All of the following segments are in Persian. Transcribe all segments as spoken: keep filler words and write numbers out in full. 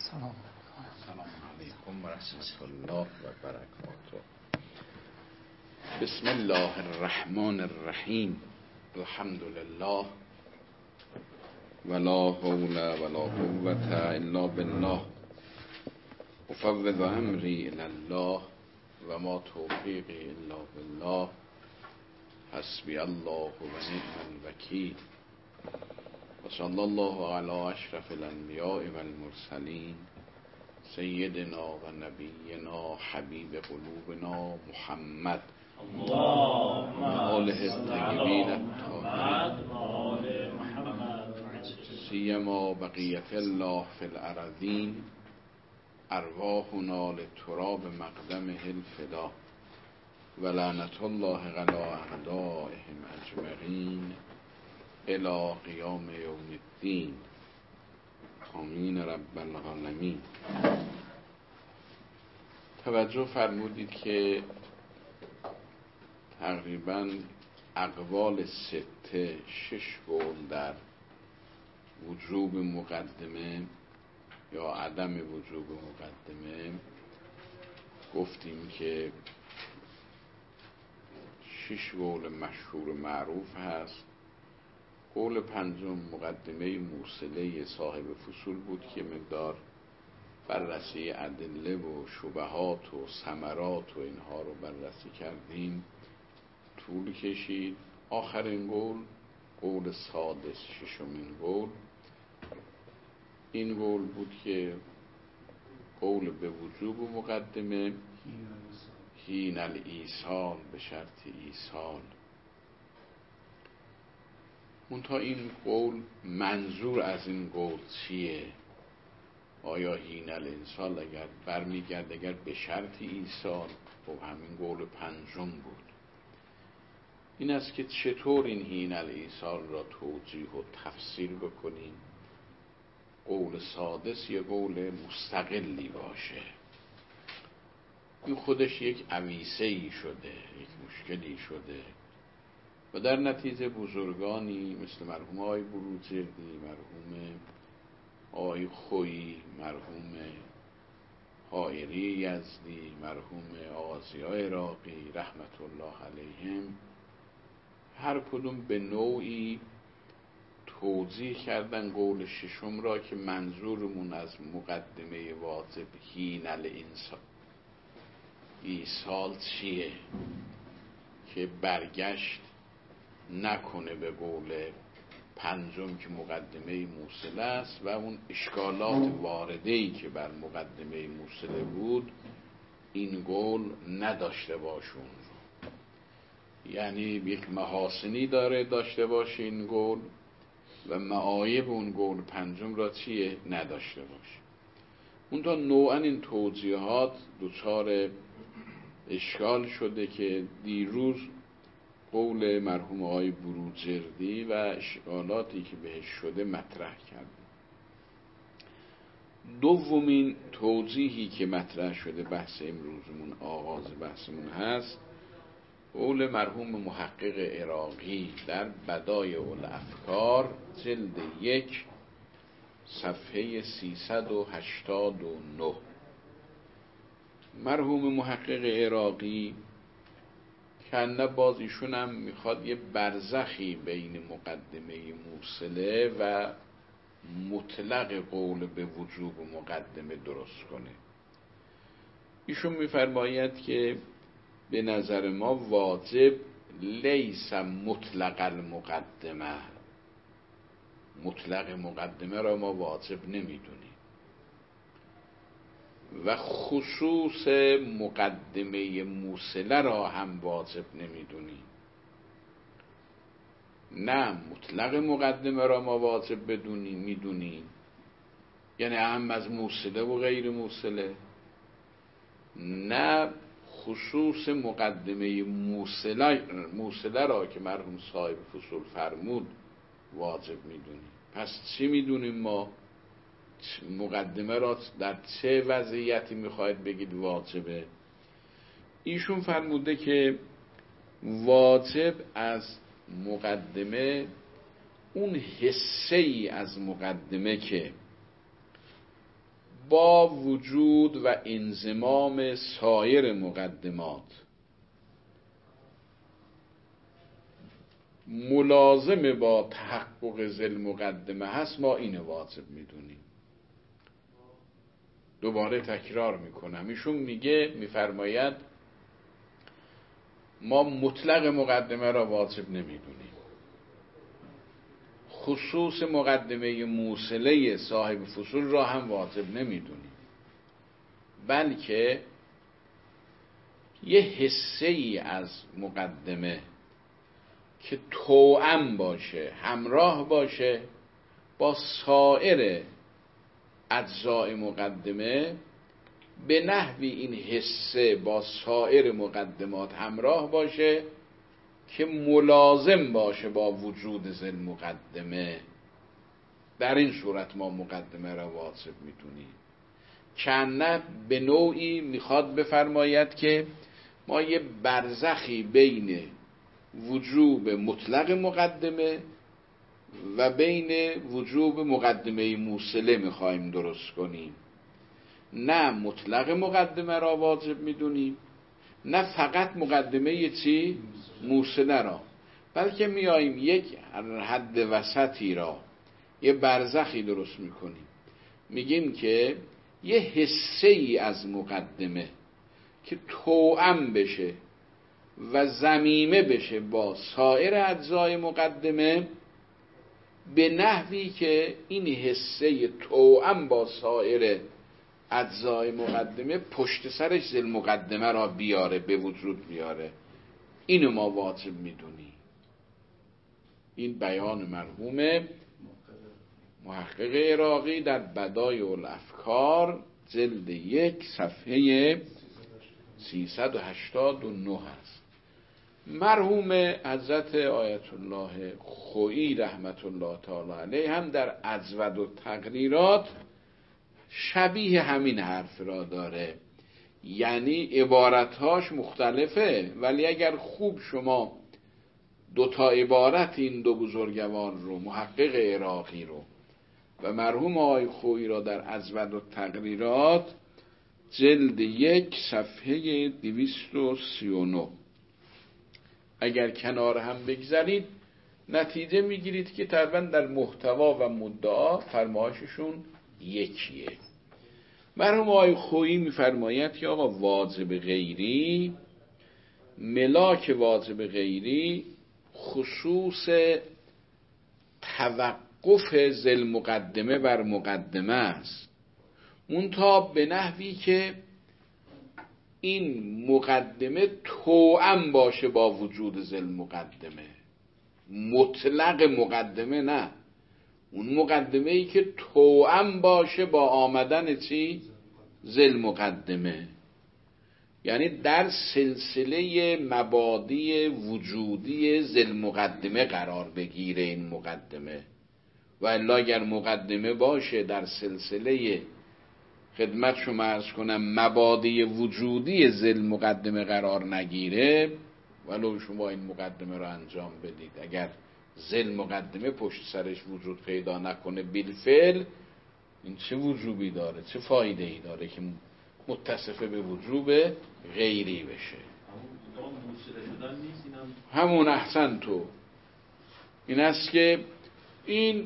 سلام سلام علیکم و رحمت الله و برکاته. بسم الله الرحمن الرحیم. الحمد لله ولا حول ولا قوة الا بالله. افوض امری الی الله و ما توفیقی الا بالله. حسبی الله و نعم الوکیل. و صلی الله علی اشرف الانبیاء و المرسلین سیدنا و نبینا حبیب قلوبنا محمد اللهم آله الطیبین الطاهرین سیما بقیت الله فی الارضین ارواحنا لتراب مقدمه الفدا و لعنت الله علی اعدائهم اجمعین الی قیام یوم الدین. آمین رب العالمین. توجه فرمودید که تقریبا اقوال سته شش قول در وجوب مقدمه یا عدم وجوب مقدمه گفتیم که شش قول مشهور معروف هست. قول پنجم مقدمه موصله صاحب فصول بود که مقدار بررسی ادله و شبهات و ثمرات و اینها رو بررسی کردیم، طول کشید. آخرین قول قول سادس، ششمین قول، این قول بود که قول به وجوب مقدمه حین الایصال، به شرط ایصال. منتها این قول منظور از این قول چیه؟ آیا حین الانصال اگر برمیگرد اگر به شرط ایصال، خب همین قول پنجم بود. این است که چطور این حین الایصال را توجیه و تفسیر بکنیم. قول سادس یه قول مستقلی باشه، این خودش یک عویسه‌ای شده، یک مشکلی شده و در نتیجه بزرگانی مثل مرحوم آقای بروجردی، مرحوم آقای خویی، مرحوم حائری یزدی، مرحوم آقای عراقی رحمت الله علیهم، هر کدوم به نوعی توضیح کردن قول ششم را که منظورمون از مقدمه واجب حین الانصال ایصال چیه، که برگشت نکنه به قول پنجم که مقدمه موصله است و اون اشکالات وارده‌ای که بر مقدمه موصله بود این قول نداشته باشون. یعنی یک محاسنی داره داشته باشه این قول و معایب اون قول پنجم را چیه نداشته باشه. اون تا نوعا این توضیحات دچار اشکال شده که دیروز قول مرحوم آقای بروجردی و اشکالاتی که بهش شده مطرح کردیم. دومین توضیحی که مطرح شده بحث امروزمون، آغاز بحثمون هست، قول مرحوم محقق عراقی در بدایع الافکار جلد یک صفحه سیصد و هشتاد و نه. مرحوم محقق عراقی کنده باز ایشون هم میخواد یه برزخی بین مقدمه موصله و مطلق قول به وجوب مقدمه درست کنه. ایشون میفرماید که به نظر ما واجب لیس مطلق المقدمه، مطلق مقدمه را ما واجب نمیدونیم و خصوص مقدمه موصله را هم واجب نمیدونیم. نه مطلق مقدمه را ما واجب بدونیم میدونیم، یعنی اهم از موصله و غیر موصله. نه خصوص مقدمه موصله موصله را که مرحوم صاحب فصول فرمود واجب میدونیم. پس چی میدونیم ما؟ مقدمه را در چه وضعیتی میخواید بگید واجبه؟ ایشون فرموده که واجب از مقدمه اون حصه ای از مقدمه که با وجود و انضمام سایر مقدمات ملازم با تحقق ذی مقدمه هست، ما اینو واجب میدونیم. دوباره تکرار میکنم، ایشون میگه میفرماید ما مطلق مقدمه را واجب نمیدونیم، خصوص مقدمه موصله صاحب فصول را هم واجب نمیدونیم، بلکه یه حصه ای از مقدمه که توأم باشه، همراه باشه با سایر اجزای مقدمه، به نحوی این حصه با سایر مقدمات همراه باشه که ملازم باشه با وجود ذی مقدمه. در این صورت ما مقدمه را واجب میدونیم. کنه به نوعی میخواد بفرماید که ما یه برزخی بین وجوب مطلق مقدمه و بین وجوب مقدمه موصله میخوایم درست کنیم. نه مطلق مقدمه را واجب میدونیم، نه فقط مقدمه چی؟ موصله را، بلکه میاییم یک حد وسطی را، یه برزخی درست میکنیم، میگیم که یه حصه ای از مقدمه که توأم بشه و ضمیمه بشه با سایر اجزای مقدمه، به نحوی که این حصه توأم با سایر اجزای مقدمه پشت سرش ذی مقدمه را بیاره، به وجود بیاره. اینو ما واجب میدونیم. این بیان مرحوم محقق عراقی در بدایع الافکار جلد یک صفحه سیصد و هشتاد و نه است. مرحوم حضرت آیت الله خویی رحمت الله تعالی علیه هم در اجود و تقریرات شبیه همین حرف را داره، یعنی عبارتهاش مختلفه، ولی اگر خوب شما دو تا عبارت این دو بزرگوار رو، محقق عراقی رو و مرحوم آقای خویی را در اجود و تقریرات جلد یک صفحه دویست و سی و نه اگر کنار هم بگذارید، نتیجه میگیرید که تقریبا در محتوا و مدعا فرمایششون یکیه. مرحوم آقای خویی میفرماید که آقا واجب غیری، ملاک واجب غیری خصوص توقف ذی المقدمه بر مقدمه است، منتها به نحوی که این مقدمه توأم باشه با وجود ذی المقدمه. مطلق مقدمه نه، اون مقدمه ای که توأم باشه با آمدن چی؟ ذی المقدمه، یعنی در سلسله مبادی وجودی ذی المقدمه قرار بگیره این مقدمه. و الا اگر مقدمه باشه در سلسله خدمت شما عرض کنم مبادی وجودی ذی المقدمه قرار نگیره، ولو شما این مقدمه را انجام بدید، اگر ذی المقدمه پشت سرش وجود پیدا نکنه بالفعل، این چه وجوبی داره، چه فایده ای داره که متصف به وجوب غیری بشه؟ همون احسن تو این است که این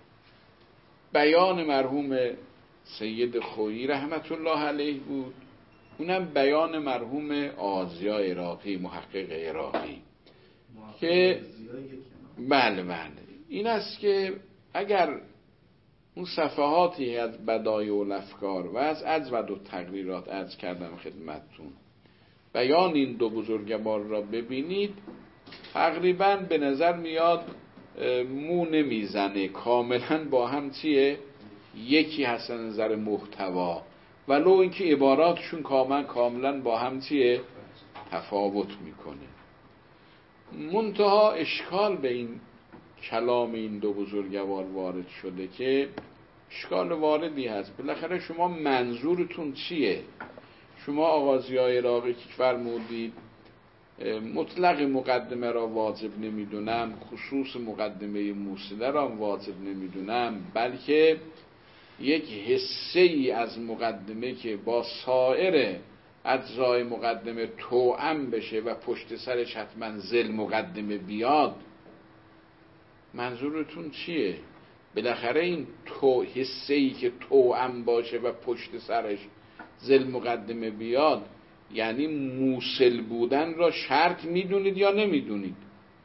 بیان مرحوم سید خویی رحمت الله علیه بود، اونم بیان مرحوم آزیا عراقی محقق عراقی که بله بله این است که اگر اون صفحاتی از بدایع الافکار و از اجود و تقریرات عرض کردم خدمتتون، بیان این دو بزرگوار را ببینید، تقریبا به نظر میاد مو نمیزنه، کاملا با هم چیه؟ یکی هست نظر محتوا، ولو اینکه عباراتشون کاملا کاملا با هم چیه؟ تفاوت میکنه. منتها اشکال به این کلام این دو بزرگوار وارد شده که اشکال واردی هست. بالاخره شما منظورتون چیه؟ شما آغازیای عراقی که فرمودید مطلق مقدمه را واجب نمیدونم، خصوص مقدمه موصله را واجب نمیدونم، بلکه یک حصه ای از مقدمه که با سایر اجزای مقدمه توأم بشه و پشت سرش حتما ذل مقدمه بیاد، منظورتون چیه؟ بالاخره این تو حصه ای که توأم باشه و پشت سرش ذل مقدمه بیاد یعنی موصل بودن را شرط میدونید یا نمیدونید؟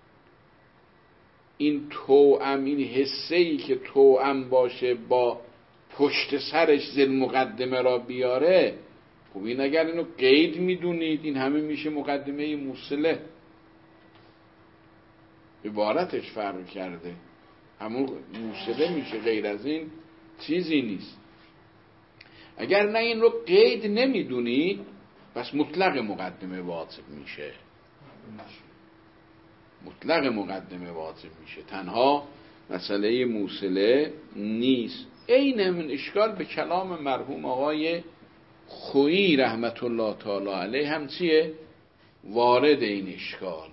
این توأم، این حصه ای که توأم باشه با پشت سرش ذل مقدمه را بیاره، خب این اگر اینو قید میدونید این همه میشه مقدمه موصله. عبارتش فرق کرده، همون موصله میشه، غیر از این چیزی نیست. اگر نه این رو قید نمیدونید پس مطلق مقدمه واجب میشه، مطلق مقدمه واجب میشه، تنها مسئله موصله نیست. این من اشکال به کلام مرحوم آقای خویی رحمت الله تعالی علیه هم چیه؟ وارد این اشکال.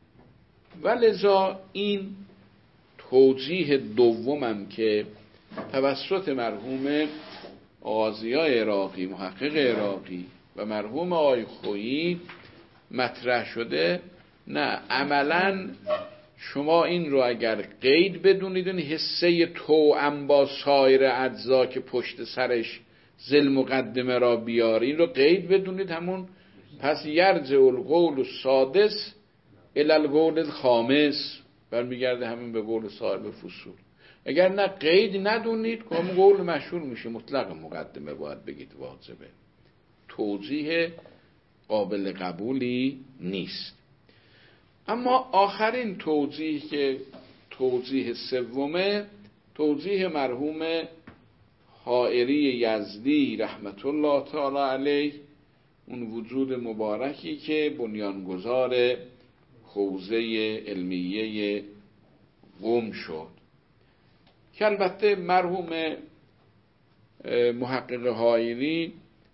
ولذا این توجیه دومم که توسط مرحوم آغازیای عراقی، محقق عراقی و مرحوم آقای خویی مطرح شده، نه عملا شما این رو اگر قید بدونید، این حصه توأم با سایر اجزا که پشت سرش ذل مقدمه را بیارین رو قید بدونید، همون پس یرجع القول السادس الی القول الخامس، برمیگرده همین به قول صاحب فصول. اگر نه قید ندونید که همون قول مشهور میشه، مطلق مقدمه باید بگید واجبه، توجیه قابل قبولی نیست. اما آخرین توجیه که توجیه سومه، توجیه مرحوم حائری یزدی رحمت الله تعالی علیه، اون وجود مبارکی که بنیانگذار حوزه علمیه قم شد، که البته مرحوم محقق حائری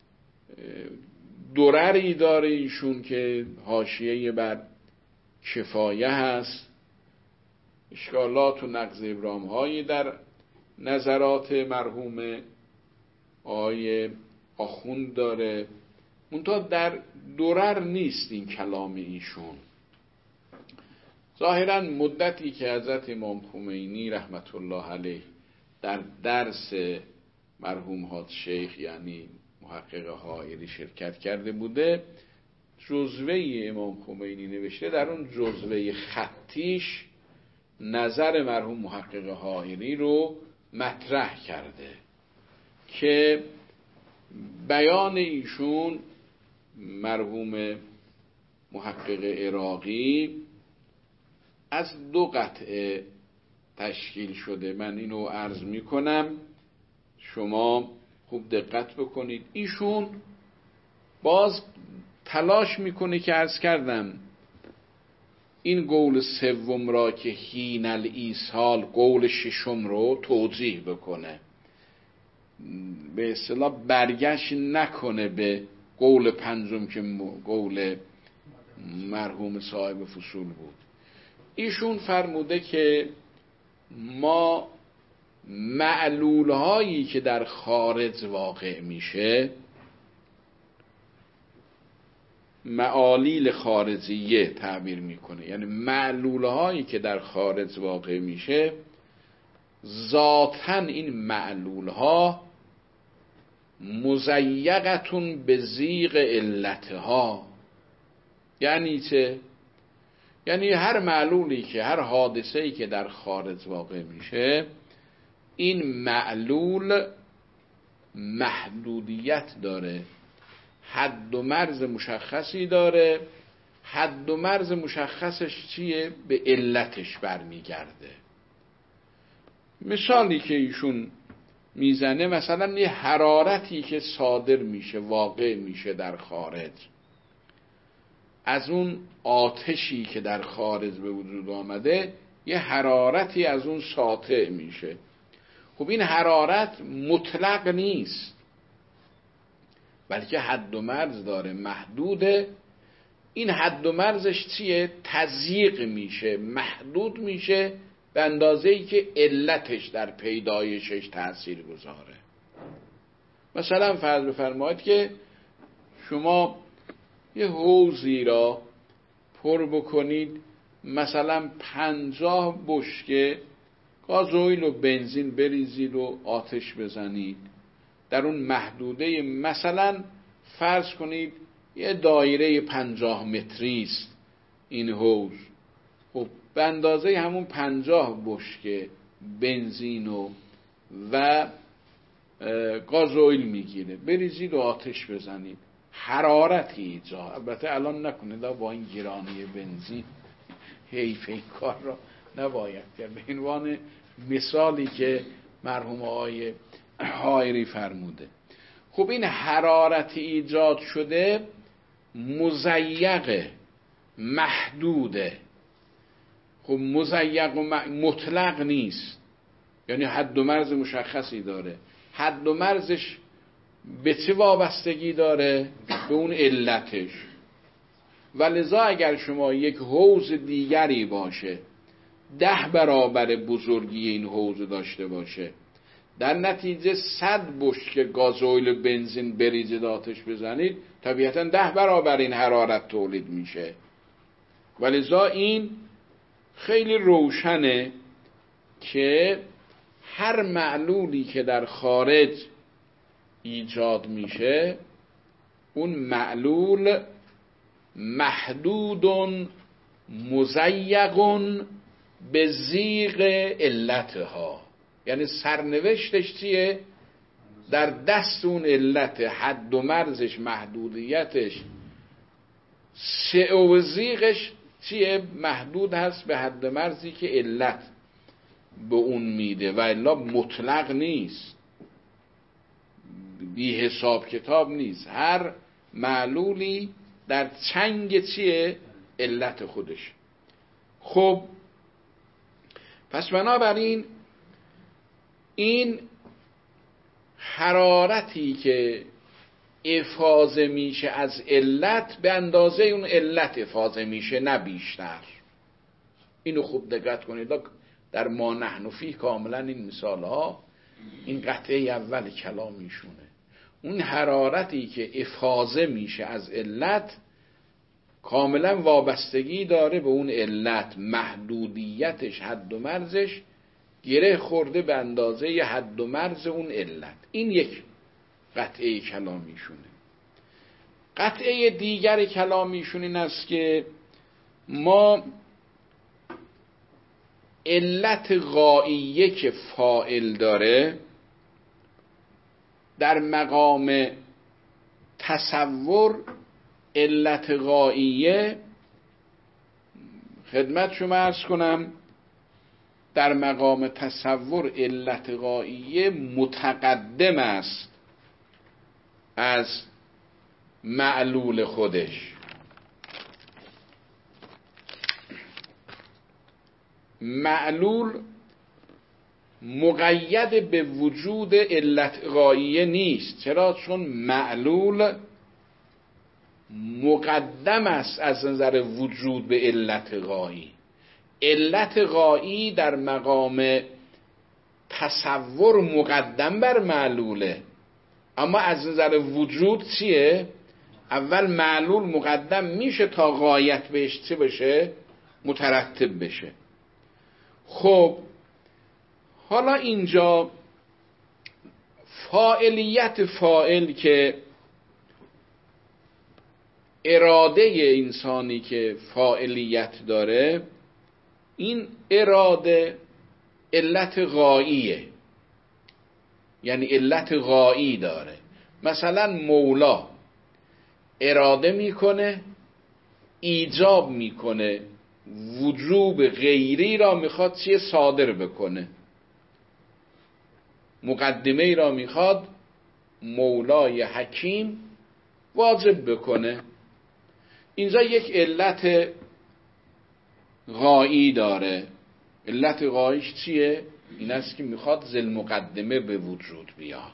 درری داره ایشون که حاشیه بر کفایه هست، اشکالات و نقض ابرام هایی در نظرات مرحوم آقای آخوند داره، منتها در درر نیست این کلام ایشون. ظاهرا مدتی که حضرت امام خمینی رحمت الله علیه در درس مرحوم حاج شیخ یعنی محقق حائری شرکت کرده بوده، جزوه امام خمینی نوشته، در اون جزوه خطیش نظر مرحوم محقق حائری رو مطرح کرده که بیان ایشون مرحوم محقق عراقی از دو قطعه تشکیل شده. من اینو عرض میکنم، شما خوب دقت بکنید. ایشون باز تلاش میکنه که عرض کردم این قول سوم را که حین الایصال قول ششم رو توضیح بکنه، به اصطلاح برگشت نکنه به قول پنجم که قول مرحوم صاحب فصول بود. ایشون فرموده که ما معلول هایی که در خارج واقع میشه، معالیل خارجیه تعبیر میکنه، یعنی معلول هایی که در خارج واقع میشه ذاتاً این معلول ها مزیقتون به زیغ علتها. یعنی چه؟ یعنی هر معلولی که، هر حادثه‌ای که در خارج واقع میشه، این معلول محدودیت داره، حد و مرز مشخصی داره. حد و مرز مشخصش چیه؟ به علتش برمیگرده. مثالی که ایشون میزنه، مثلا یه حرارتی که صادر میشه، واقع میشه در خارج، از اون آتشی که در خارج به وجود آمده یه حرارتی از اون ساطع میشه. خب این حرارت مطلق نیست، بلکه حد و مرز داره، محدوده. این حد و مرزش چیه؟ تضییق میشه، محدود میشه به اندازه‌ای که علتش در پیدایشش تأثیر گذاره. مثلا فرض بفرمایید که شما یه حوضی را پر بکنید، مثلا پنجاه بشکه گازوئیل و بنزین بریزید و آتش بزنید. در اون محدوده مثلا فرض کنید یه دایره پنجاه متری است این حوض. خب به اندازه همون پنجاه بشکه بنزین و و گازوئیل میگیره، بریزید و آتش بزنید، حرارتی ایجاد. البته الان نکنید با این گرانی بنزین، حیف این کار را نباید کرد. به عنوان مثالی که مرحوم آقای حائری فرموده. خب این حرارتی ایجاد شده مضیق محدوده. خب مضیق و مطلق نیست، یعنی حد و مرز مشخصی داره. حد و مرزش به چه وابستگی داره؟ به اون علتش. و لذا اگر شما یک حوض دیگری باشه ده برابر بزرگی این حوض داشته باشه، در نتیجه صد بشکه گازوئیل بنزین بریزید آتش بزنید، طبیعتا ده برابر این حرارت تولید میشه. و لذا این خیلی روشنه که هر معلولی که در خارج ایجاد میشه اون معلول محدود مضیق به زیغ علتها، یعنی سرنوشتش چیه؟ در دست اون علت، حد و مرزش، محدودیتش، سعه و زیغش چیه؟ محدود هست به حد مرزی که علت به اون میده، و الا مطلق نیست، بی حساب کتاب نیست. هر معلولی در چنگ چیه؟ علت خودش. خب پس بنابراین این حرارتی که افاضه میشه از علت به اندازه اون علت افاضه میشه، نه بیشتر. اینو خوب دقت کنید، در ما نحن فیه کاملا این مثال ها این قطعه اول کلامیشونه. اون حرارتی که افاضه میشه از علت کاملا وابستگی داره به اون علت، محدودیتش، حد و مرزش گره خورده به اندازه حد و مرز اون علت. این یک قطعه کلامیشونه. قطعه دیگر کلامیشون این است که ما علت غاییه که فاعل داره در مقام تصور، علت غاییه خدمت شما عرض کنم در مقام تصور علت غاییه متقدم است از معلول خودش. معلول مقید به وجود علت غاییه نیست. چرا؟ چون معلول مقدم است از نظر وجود به علت غایی. علت غایی در مقام تصور مقدم بر معلوله، اما از نظر وجود چیه؟ اول معلول مقدم میشه تا غایت بهش چه بشه؟ مترتب بشه. خب حالا اینجا فاعلیت فاعل که اراده انسانی که فاعلیت داره، این اراده علت غاییه، یعنی علت غایی داره. مثلا مولا اراده میکنه، ایجاب میکنه، وجوب غیری را میخواد چیه؟ صادر بکنه. مقدمه ای را میخواد مولای حکیم واجب بکنه. اینجا یک علت غایی داره. علت غاییش چیه؟ این است که میخواد ذل مقدمه به وجود بیاد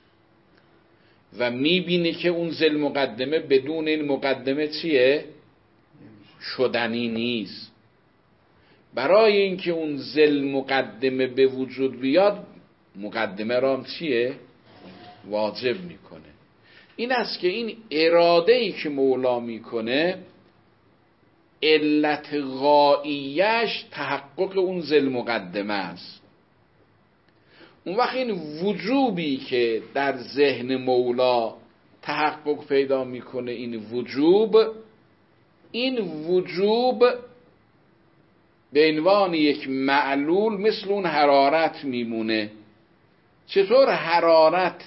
و میبینه که اون ذل مقدمه بدون این مقدمه چیه؟ شدنی نیست. برای اینکه اون ذل مقدمه به وجود بیاد، مقدمه رام چیه؟ واجب میکنه. این است که این اراده‌ای که مولا میکنه علت غاییش تحقق اون ذل مقدمه است. اون وقت این وجوبی که در ذهن مولا تحقق پیدا میکنه، این وجوب این وجوب به عنوان یک معلول مثل اون حرارت میمونه. چطور حرارت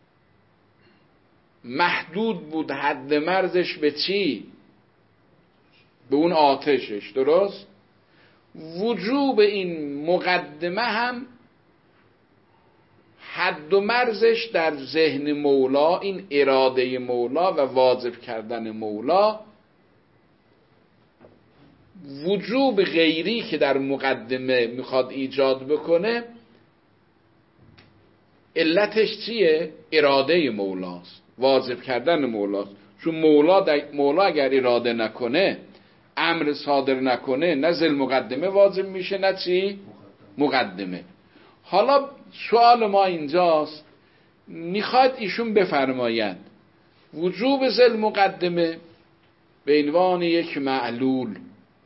محدود بود حد مرزش به چی؟ به اون آتشش، درست؟ وجوب این مقدمه هم حد و مرزش در ذهن مولا، این اراده مولا و واجب کردن مولا، وجوب غیری که در مقدمه میخواد ایجاد بکنه علتش چیه؟ اراده مولاست، واجب کردن مولاست. چون مولا, مولا اگر اراده نکنه، امر صادر نکنه، نه ذل مقدمه واجب میشه نه چی؟ مقدمه. حالا سوال ما اینجاست، میخواد ایشون بفرماید وجوب ذل مقدمه به عنوان یک معلول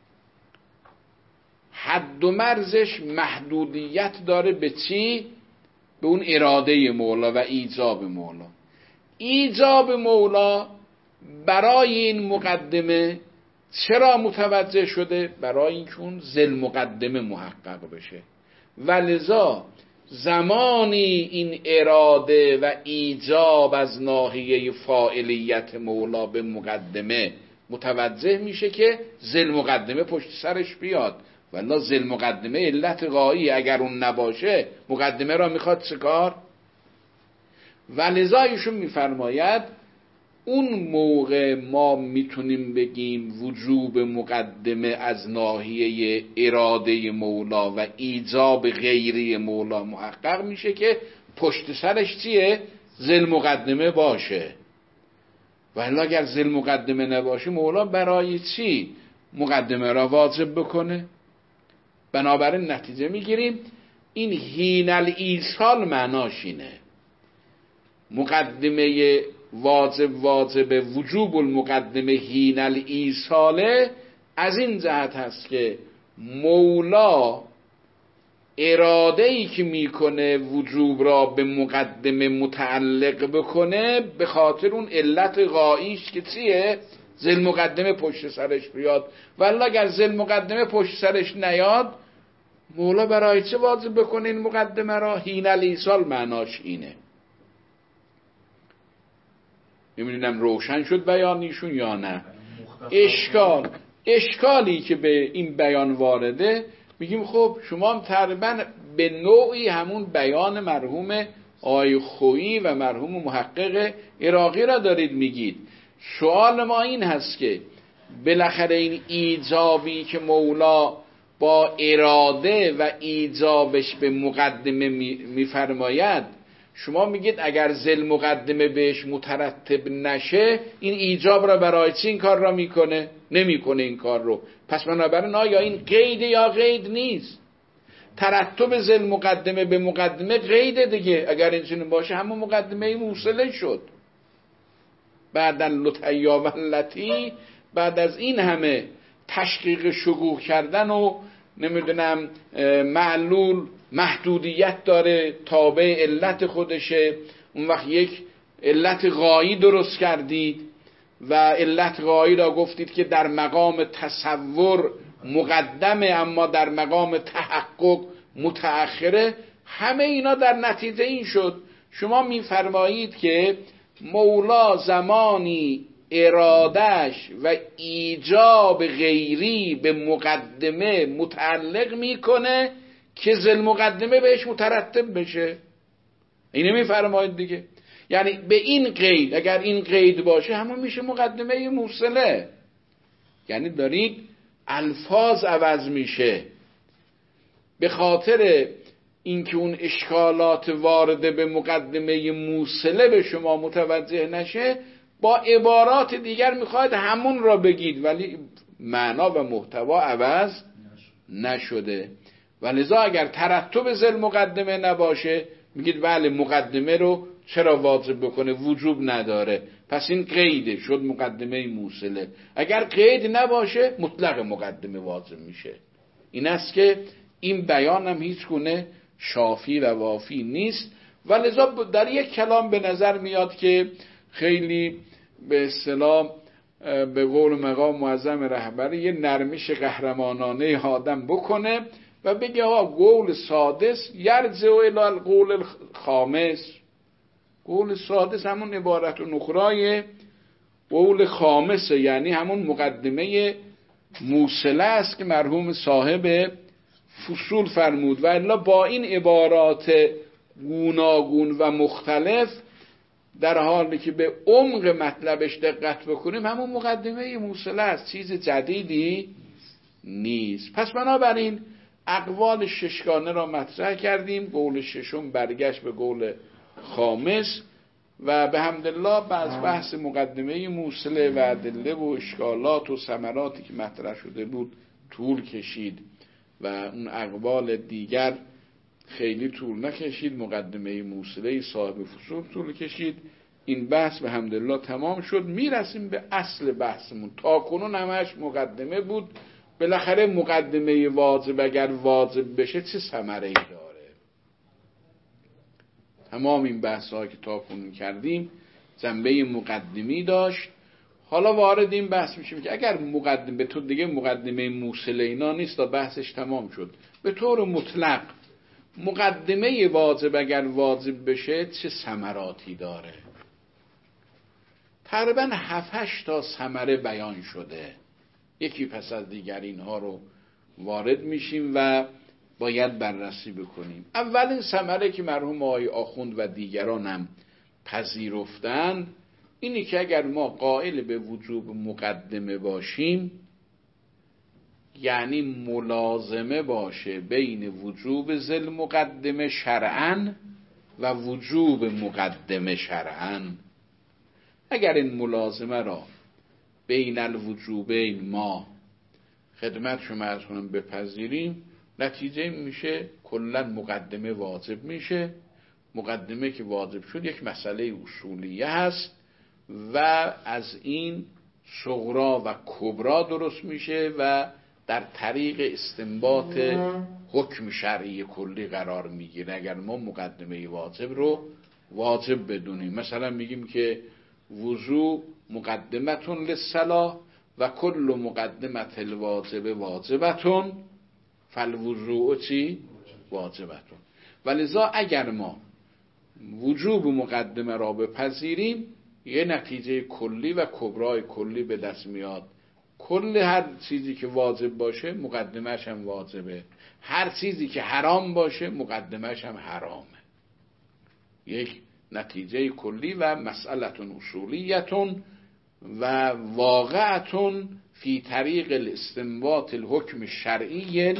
حد و مرزش محدودیت داره به چی؟ به اون اراده مولا و ایجاب مولا. ایجاب مولا برای این مقدمه چرا متوجه شده؟ برای اینکه اون ذل مقدمه محقق بشه. ولذا زمانی این اراده و ایجاب از ناحیه فاعلیت مولا به مقدمه متوجه میشه که ذل مقدمه پشت سرش بیاد. والله ذل مقدمه علت غایی، اگر اون نباشه مقدمه را میخواد چکار؟ ولذا ایشون میفرماید اون موقع ما میتونیم بگیم وجوب مقدمه از ناحیه اراده مولا و ایجاب غیری مولا محقق میشه که پشت سرش چیه؟ ذل مقدمه باشه. ولی اگر ذل مقدمه نباشه مولا برای چی مقدمه را واجب بکنه؟ بنابراین نتیجه میگیریم این حین الایصال معناش اینه. مقدمه واجب واجب وجوب المقدمه حین الایصاله از این جهت هست که مولا اراده‌ای که میکنه وجوب را به مقدمه متعلق بکنه به خاطر اون علت غاییش که چیه؟ ذل مقدمه پشت سرش بیاد. ولی اگر ذل مقدمه پشت سرش نیاد مولا برای چه واجب بکنه این مقدمه را؟ حین الایصال معناش اینه. نمیدونم روشن شد بیانیشون یا نه. اشکال اشکالی که به این بیان وارده، میگیم خب شما هم تقریبا به نوعی همون بیان مرحوم آقای خویی و مرحوم محقق عراقی را دارید میگید. سوال ما این هست که بالاخره این ایجابی که مولا با اراده و ایجابش به مقدمه میفرماید، شما میگید اگر ذل مقدمه بهش مترتب نشه این ایجاب را برای چی این کار را میکنه؟ نمیکنه این کار رو. پس بنابراین آیا این قید یا قید نیست؟ ترتب ذل مقدمه به مقدمه قیده دیگه. اگر اینجوری باشه همون مقدمه موصله شد. بعد اللطیا و اللتی، بعد از این همه تشقیق شکوه کردن و نمیدونم معلول محدودیت داره، تابع علت خودشه، اون وقت یک علت غایی درست کردید و علت غایی را گفتید که در مقام تصور مقدمه اما در مقام تحقق متأخره. همه اینا در نتیجه این شد شما میفرمایید که مولا زمانی ارادش و ایجاب غیری به مقدمه متعلق میکنه که ذل مقدمه بهش مترتب بشه. اینو میفرمایید دیگه. یعنی به این قید، اگر این قید باشه همون میشه مقدمه موصله. یعنی دارید الفاظ عوض میشه به خاطر اینکه اون اشکالات وارده به مقدمه موصله به شما متوجه نشه، با عبارات دیگر میخواید همون را بگید ولی معنا و محتوا عوض نشده. ولذا اگر ترتب ذل مقدمه نباشه میگید بله مقدمه رو چرا واجب بکنه؟ وجوب نداره. پس این قیده شد مقدمه موصله. اگر قید نباشه مطلق مقدمه واجب میشه. این است که این بیان هم هیچ گونه شافی و وافی نیست و لذا در یک کلام به نظر میاد که خیلی به اصطلاح به قول مقام معظم رهبری یه نرمش قهرمانانه آدم بکنه و بگه آقا قول سادس یرجع الی القول الخامس. قول سادس همون عبارت و نخرای قول خامسه، یعنی همون مقدمه موصله است که مرحوم صاحب فصول فرمود. و الا با این عبارات گوناگون و مختلف در حالی که به عمق مطلبش دقت بکنیم همون مقدمه موصله است، چیز جدیدی نیست. پس بنابراین اقوال ششگانه را مطرح کردیم. قول ششم برگشت به قول خامس و به حمدالله بعض بحث مقدمه موصله و ادله و اشکالات و ثمراتی که مطرح شده بود طول کشید و اون اقوال دیگر خیلی طول نکشید. مقدمه موصله صاحب فصول طول کشید. این بحث به حمدالله تمام شد. میرسیم به اصل بحثمون. تا کنون همش مقدمه بود. بالاخره مقدمه واجب اگر واجب بشه چه ثمره‌ای داره؟ تمام این بحث‌ها که تا کنون کردیم جنبه مقدمی داشت. حالا وارد این بحث میشیم که اگر مقدمه به طور دیگه مقدمه موصله اینا نیست تا بحثش تمام شد، به طور مطلق مقدمه واجب اگر واجب بشه چه ثمراتی داره؟ تقریبا هفت هشت تا ثمره بیان شده. یکی پس از دیگر اینها رو وارد میشیم و باید بررسی بکنیم. اولین ثمره که مرحوم آقای آخوند و دیگران هم پذیرفتن اینی که اگر ما قائل به وجوب مقدمه باشیم، یعنی ملازمه باشه بین وجوب ذل مقدمه شرعاً و وجوب مقدمه شرعاً، اگر این ملازمه را بین الوجوبین ما خدمت شما عرض کنم بپذیریم، نتیجه میشه کلا مقدمه واجب میشه. مقدمه که واجب شد یک مسئله اصولیه هست و از این صغرا و کبرا درست میشه و در طریق استنباط حکم شرعی کلی قرار میگیره. اگر ما مقدمه واجب رو واجب بدونیم، مثلا میگیم که وضو مقدمتون للصلاة و کل مقدمت الواجب واجبتون فالوضوء چی؟ واجبتون. ولذا اگر ما وجوب مقدمه را بپذیریم یه نتیجه کلی و کبرای کلی به دست میاد. کل هر چیزی که واجب باشه مقدمهش هم واجبه، هر چیزی که حرام باشه مقدمهش هم حرامه. یک نتیجه کلی و مسئلتون اصولیتون و واقعتون فی طریق الاستنباط الحکم شرعی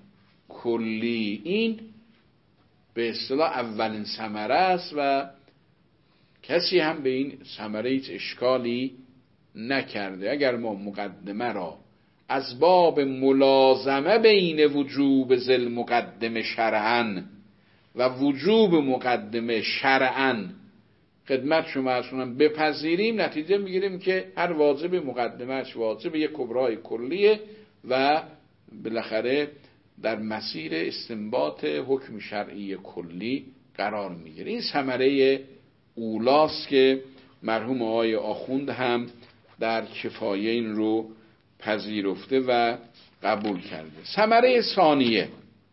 کلی. این به اصطلاح اولین ثمره است و کسی هم به این ثمره هیچ اشکالی نکرده. اگر ما مقدمه را از باب ملازمه بین وجوب ذل مقدمه شرعاً و وجوب مقدمه شرعاً خدمت شما اصلا بپذیریم، نتیجه میگیریم که هر واجب مقدمهش واجب یک کبرای کلیه و بالاخره در مسیر استنباط حکم شرعی کلی قرار میگیره. این ثمره اولاست که مرحوم آقای آخوند هم در کفایه این رو پذیرفته و قبول کرده. ثمره ثانیه،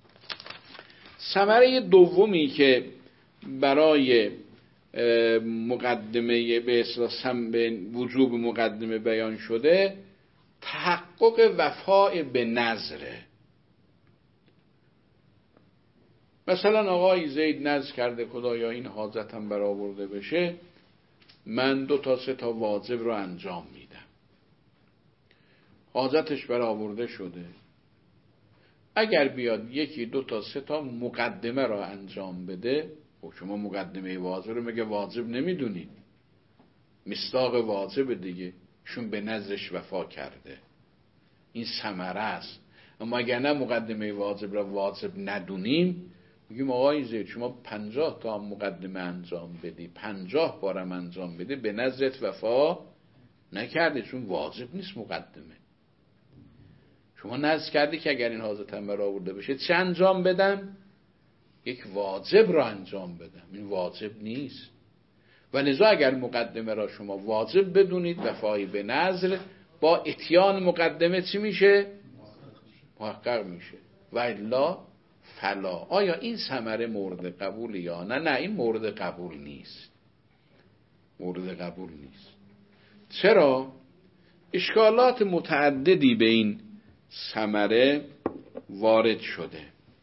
ثمره دومی که برای مقدمه به اصطلاح وجوب مقدمه بیان شده تحقق وفاء به نذره. مثلا آقای زید نذر کرده خدایا این حاجتم برآورده بشه، من دو تا سه تا واجب رو انجام میدم. حاجتش برآورده شده، اگر بیاد یکی دو تا سه تا مقدمه را انجام بده، خب شما مقدمه واجب رو مگه واجب نمیدونید؟ مصداق واجب دیگه، شون به نذرش وفا کرده. این ثمره است. اما اگر نه مقدمه واجب را واجب ندونیم، میگیم آقای زید شما پنجاه تا مقدمه انجام بدی، پنجاه بارم انجام بدی، به نظرت وفا نکردی، چون واجب نیست مقدمه. شما نذر کردی که اگر این حاضرتن برا آورده بشه چه انجام بدم؟ یک واجب را انجام بدم. این واجب نیست. و لذا اگر مقدمه را شما واجب بدونید، وفای به نذر با اتیان مقدمه چی میشه؟ محقق میشه. و الا فلا. آیا این ثمره مورد قبول یا نه؟ نه، این مورد قبول نیست. مورد قبول نیست. چرا؟ اشکالات متعددی به این ثمره وارد شده.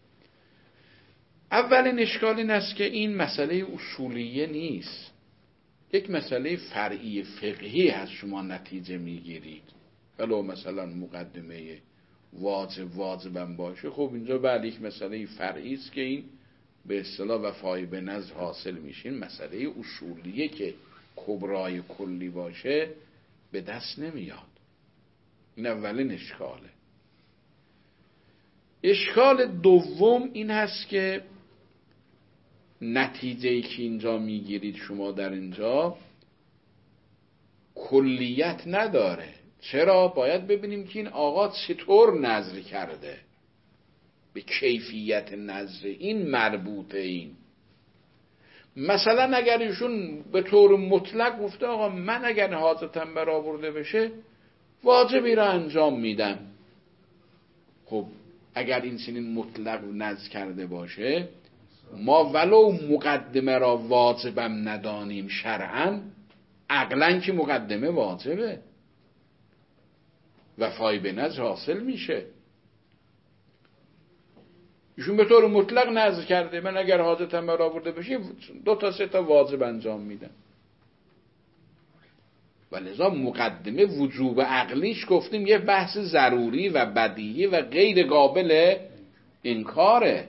اولین اشکال این است که این مسئله اصولیه نیست، یک مسئله فرعی فقهی هست. شما نتیجه میگیرید ولو مثلا مقدمه واجب واجبم باشه، خب اینجا بله یک مسئله فرعی است که این به اصطلاح وفای به نذر حاصل میشه. این مسئله اصولیه که کبرای کلی باشه به دست نمیاد. این اولین اشکاله. اشکال دوم این هست که نتیجه‌ای که اینجا میگیرید شما در اینجا کلیت نداره. چرا؟ باید ببینیم که این آقا چطور نذر کرده، به کیفیت نذر این مربوطه. این مثلا اگر ایشون به طور مطلق گفته آقا من اگر حاجتم برآورده بشه واجبی را انجام میدم، خب اگر این چنین مطلق نذر کرده باشه، ما ولو مقدمه را واجبم ندانیم شرعاً، عقلاً که مقدمه واجبه، وفای به نذر حاصل میشه. ایشون به طور مطلق نذر کرده من اگر حاجتم برآورده بشه دو تا سه تا واجب انجام میدم. و لذا مقدمه وجوب عقلیش گفتیم یه بحث ضروری و بدیهی و غیر قابل انکاره.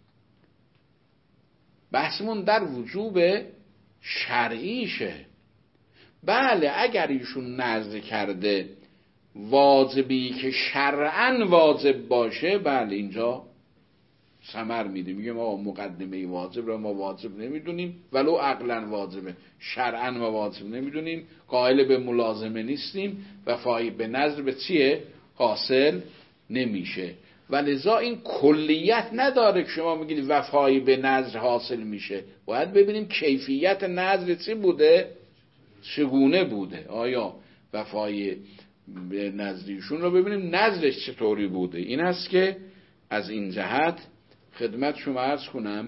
بحثمون در وجوب شرعیشه. بله اگر ایشون نذر کرده واجبی که شرعاً واجب باشه، بله اینجا ثمر میده. میگه ما مقدمه واجب را ما واجب نمیدونیم ولو عقلاً واجبه، شرعاً ما واجب نمیدونیم، قائل به ملازمه نیستیم، وفای به نذر به چیه؟ حاصل نمیشه. و لذا این کلیت نداره که شما میگید وفای به نذر حاصل میشه. باید ببینیم کیفیت نذر چی بوده، چگونه بوده. آیا وفای به نذریشون رو ببینیم نذرش چطوری بوده. این است که از این جهت خدمت شما عرض کنم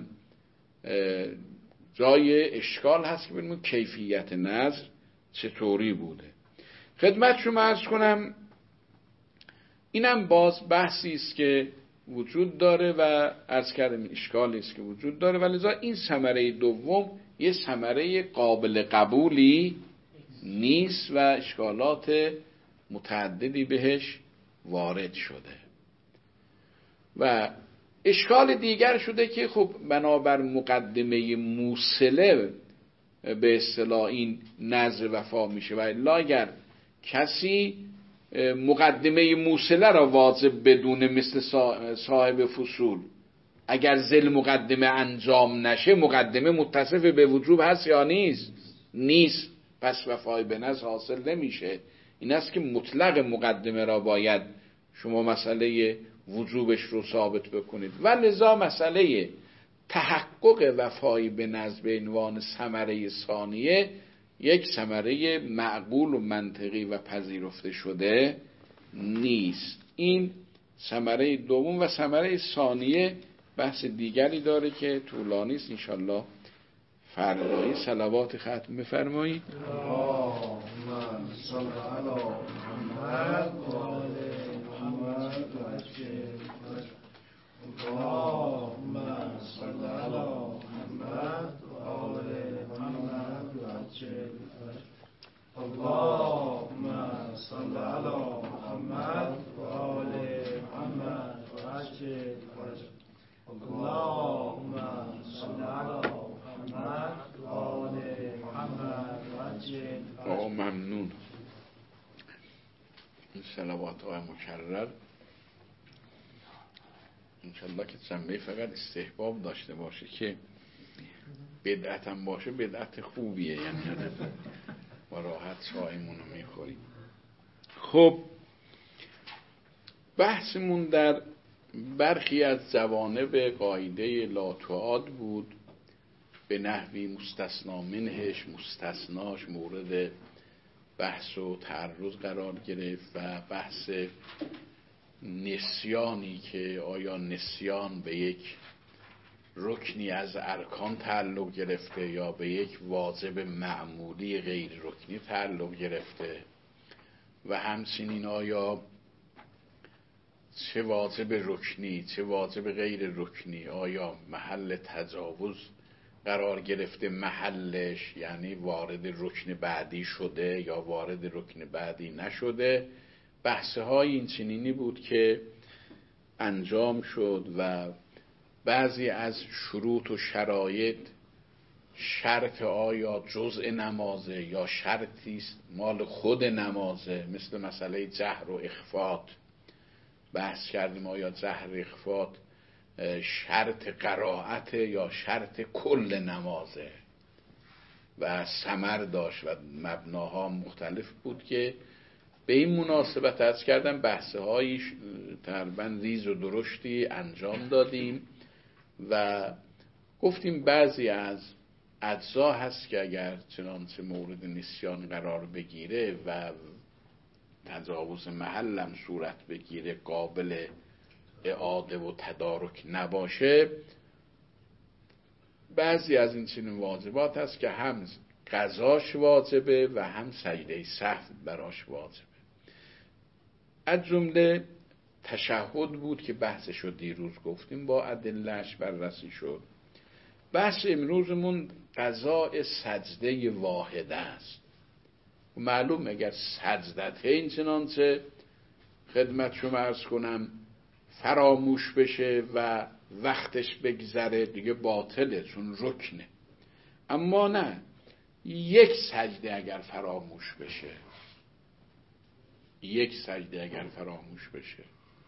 جای اشکال هست که ببینیم کیفیت نذر چطوری بوده. خدمت شما عرض کنم اینم باز بحثی است که وجود داره و عرض کردم اشکالی است که وجود داره. ولذا این ثمره دوم یه ثمره قابل قبولی نیست و اشکالات متعددی بهش وارد شده. و اشکال دیگر شده که خب بنابر مقدمه موصله به اصطلاح این نذر وفا میشه. و الا اگر کسی مقدمه موصله را واجب بدونه مثل صاحب فصول، اگر ذل مقدمه انجام نشه مقدمه متصف به وجوب هست یا نیست؟ نیست. پس وفای به نذر حاصل نمیشه. این است که مطلق مقدمه را باید شما مسئله وجوبش رو ثابت بکنید. و لذا مسئله تحقق وفای به نذر به عنوان ثمره ثانیه یک ثمره معقول و منطقی و پذیرفته شده نیست. این ثمره دوم. و ثمره ثانیه بحث دیگری داره که طولانی است. انشالله فردایی صلوات ختم بفرمایید. اللهم صل علی محمد و آل محمد و عجل. اللهم صل علی محمد و آل محمد و عجل. اللهم صل علی محمد و آل محمد و عجل. اللهم صل علی محمد و آل محمد و عجل. آقا ممنون. این صلوات های مکرر انشالله که جنبه فقط استحباب داشته باشه، که بدعت هم باشه بدعت خوبیه، یعنی با راحت چایمونو میخوریم. خب بحثمون در برخی از جوانب قاعده لا تعاد بود، به نحوی مستثنا منهش، مستثناش مورد بحث و تعرض قرار گرفت و بحث نسیانی که آیا نسیان به یک رکنی از ارکان تعلق گرفته یا به یک واجب معمولی غیر رکنی تعلق گرفته، و همچنین آیا چه واجب رکنی چه واجب غیر رکنی آیا محل تجاوز قرار گرفته محلش، یعنی وارد رکن بعدی شده یا وارد رکن بعدی نشده. بحث‌های این چنینی بود که انجام شد و بعضی از شروط و شرایط شرط آیا جزء نمازه یا شرطی است مال خود نمازه، مثل مسئله جهر و اخفات بحث کردیم، آیا جهر و اخفات شرط قرائت یا شرط کل نمازه و ثمر داشت و مبناها مختلف بود که به این مناسبت عرض کردم بحثه هایی تقریبا ریز و درشتی انجام دادیم و گفتیم بعضی از اجزا هست که اگر چنانچه مورد نسیان قرار بگیره و تجاوز محلم صورت بگیره قابل اعاده و تدارک نباشه، بعضی از این چنین واجبات هست که هم قضاش واجبه و هم سجده سهو براش واجبه. از جمله تشهد بود که بحثش رو دیروز گفتیم با ادله‌اش بررسی شد. بحث امروزمون قضاء سجده واحده است. معلوم اگر سجدتین چنانچه خدمت شما عرض کنم فراموش بشه و وقتش بگذره دیگه باطله چون رکنه. اما نه، یک سجده اگر فراموش بشه یک سجده اگر فراموش بشه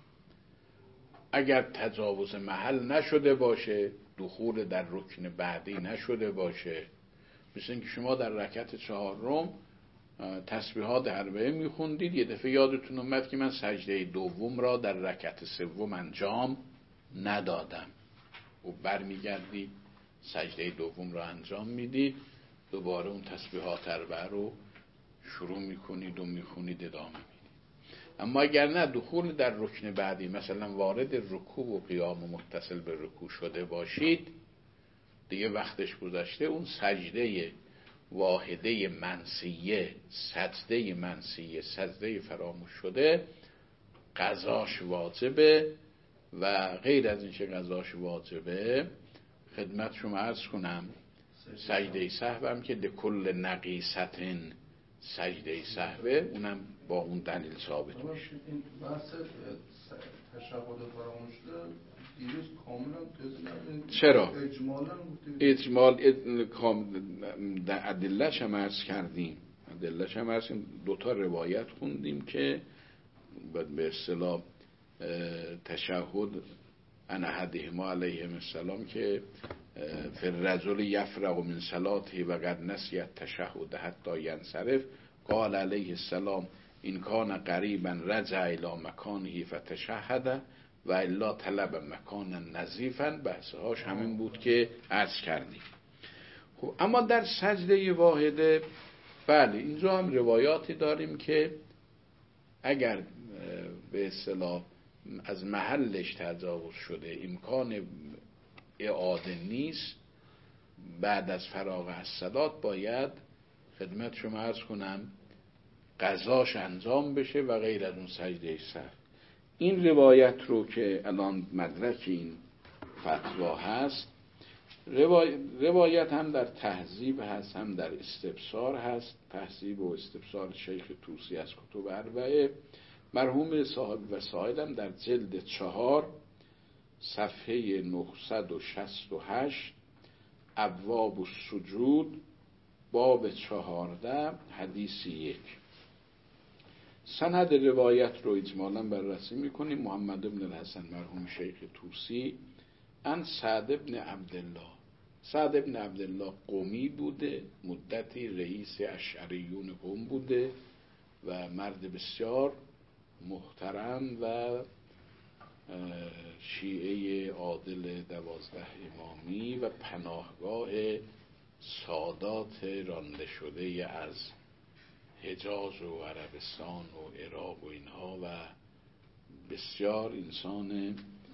اگر تجاوز محل نشده باشه، دخول در رکن بعدی نشده باشه، مثل اینکه شما در رکعت چهارم تسبیحات اربعه میخوندید، یه دفعه یادتون اومد که من سجده دوم را در رکعت سوم انجام ندادم و برمیگردید سجده دوم را انجام میدید، دوباره اون تسبیحات اربعه رو شروع میکنید و میخونید ادامه میدید. اما اگر نه، دخول در رکن بعدی مثلا وارد رکوع و قیام و متصل به رکوع شده باشید، دیگه وقتش گذشته، اون سجده واحده منسیه سجده منسیه سجده فراموش شده قضاش واجبه و غیر از این که قضاش واجبه خدمت شما عرض کنم سجده سهو هم که لکل نقیصتن سجده سهوه، اونم با اون دلیل ثابت میشه. این بحث تشهد فراموش شده دیروز کاملا چرا؟ اجمالا اجمال در ادله‌اش هم عرض کردیم ادله‌اش هم عرض کردیم دوتا روایت خوندیم که به اصطلاح تشهد ان احدهما علیه السلام که فالرجل یفرغ من صلاته و قد نسی التشهد حتی ینصرف قال علیه السلام این کان قریبا رجع الی مکانه فتشهد و الا طلب مکان نظیفا. بحثهاش همین بود که عرض کردیم. خب اما در سجده واحده بله اینجا هم روایاتی داریم که اگر به اصطلاح از محلش تجاوز شده امکان اعاده نیست، بعد از فراغ از صلات باید خدمت شما عرض کنم قضاش انجام بشه و غیر از اون سجده سهو. این روایت رو که الان مدرک این فتوا هست، روایت هم در تهذیب هست هم در استبصار هست، تهذیب و استبصار شیخ طوسی از کتب اربعه، مرحوم صاحب وسائل هم در جلد چهار صفحه نهصد و شصت و هشت ابواب السجود باب چهارده حدیث یک. سند روایت رو اجمالا بررسی میکنیم. محمد بن الحسن مرحوم شیخ طوسی ان سعد بن عبدالله، سعد بن عبدالله قمی بوده، مدتی رئیس اشعریون قم بوده و مرد بسیار محترم و شیعه عادل دوازده امامی و پناهگاه سادات رانده شده از حجاز و عربستان و عراق و اینها و بسیار انسان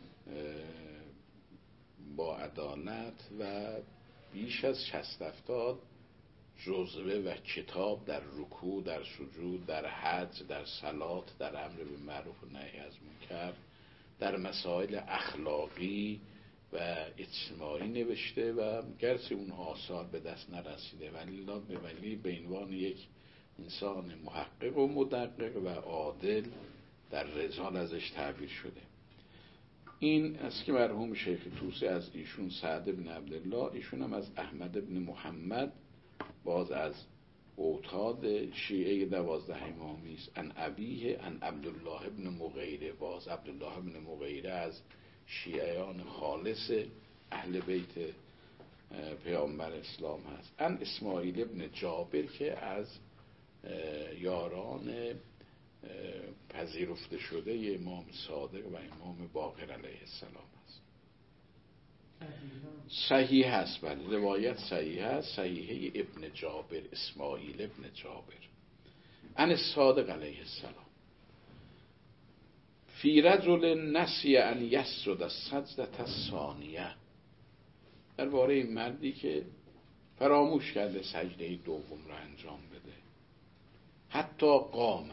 با عدالت و بیش از شصت هفتاد جزوه و کتاب در رکوع، در سجود، در حج، در صلات، در امر بالمعروف و نهی از منکر، در مسائل اخلاقی و اجتماعی نوشته و گرچه اون آثار به دست نرسیده ولی ولی به عنوان یک انسان محقق و مدقق و عادل در رجال ازش تعبیر شده. این است که مرحوم شیخ طوسی از ایشون سعد بن عبدالله، ایشون هم از احمد بن محمد، باز از اوتاد شیعه دوازده امامی است. ان ابیه ان عبدالله بن مغیره، باز عبدالله بن مغیره از شیعیان خالص اهل بیت پیامبر اسلام هست. ان اسماعیل بن جابر که از یاران پذیرفته شده امام صادق و امام باقر علیه السلام است. صحیح هست، بله روایت صحیح هست، صحیحه ابن جابر، اسماعیل ابن جابر ان صادق علیه السلام فی رجل نسی ان یسجد السجدة الثانیه، درباره مردی که فراموش کرده سجده دوم را انجام بده، حتی قام،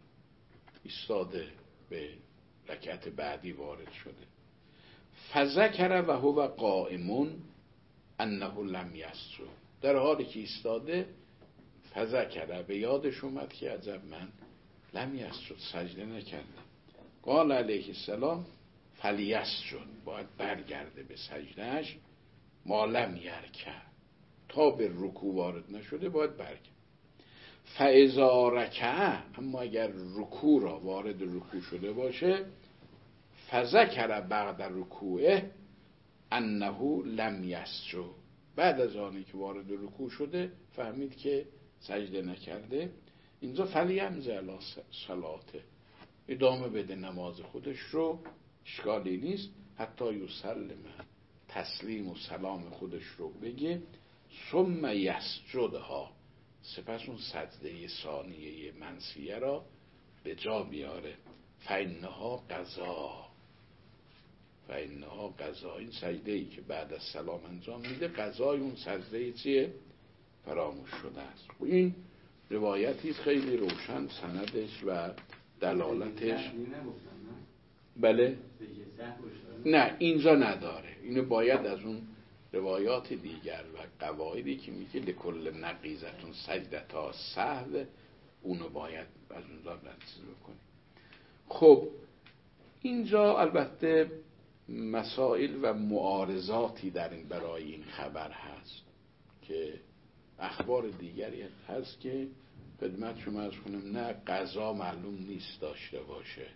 ایستاده به رکعت بعدی وارد شده، فذکر و هو قائم انه لم یسجد، در حالی که ایستاده فذکر به یادش اومد که عجب من لم یسجد سجده نکردم. قال علیه السلام فلیسجد، باید برگرده به سجدهش، ما لم یرکع، تا به رکوع وارد نشده باید برگرده. فاذا رکع، اما اگر رکوع را وارد رکوع شده باشه، فذکر بعد رکوعه انه لم یسجد، بعد از آنی که وارد رکوع شده فهمید که سجده نکرده، اینجا فلیمضی علی صلاته، ادامه بده نماز خودش رو، اشکالی نیست، حتی یسلم، تسلیم و سلام خودش رو بگه، ثم یسجدها، سپس اون سجده ثانیه منسیه را به جا بیاره. فانها قضا، فانها قضا، این سجده ای که بعد از سلام انجام میده قضای اون سجده چیه؟ فراموش شده است. این روایتی خیلی روشن سندش و دلالتش. بله نه اینجا نداره، اینو باید از اون روایات دیگر و قواعدی که میگه لکل نقیزتون سجدتا سهو، اونو باید از اونجا بررسی بکنیم. خب اینجا البته مسائل و معارضاتی در این برای این خبر هست که اخبار دیگری هست که خدمت شما از کنم نه قضا معلوم نیست داشته باشه،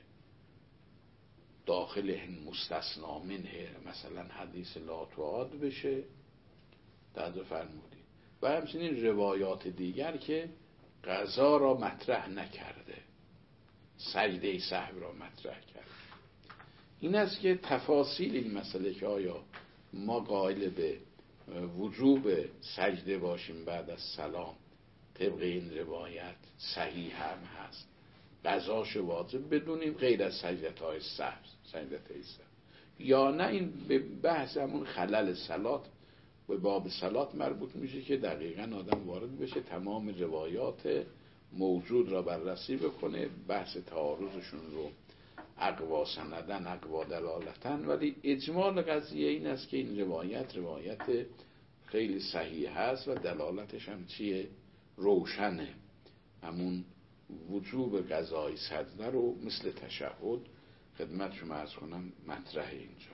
داخل این مستثنا منه، مثلا حدیث لا تعاد بشه تعذر فرمودید، و همچنین روایات دیگر که قضا را مطرح نکرده، سجده سهو را مطرح کرده. این است که تفاصیل این مسئله که آیا ما قائل به وجوب سجده باشیم بعد از سلام طبق این روایت صحیح هم هست، قضاش واجب بدونیم غیر از سجدت‌های سهو، سجدت‌های سهو، یا نه این به بحث همون خلل صلات به باب صلات مربوط میشه که دقیقاً آدم وارد بشه تمام روایات موجود را بررسی بکنه، بحث تعارضشون رو اقوا سندن اقوا دلالتن، ولی اجمال قضیه این است که این روایت روایت خیلی صحیح هست و دلالتش هم چیه؟ روشنه، همون وجوب قضای سجده رو مثل تشهد خدمت شما عرض کنم مطرح اینجا.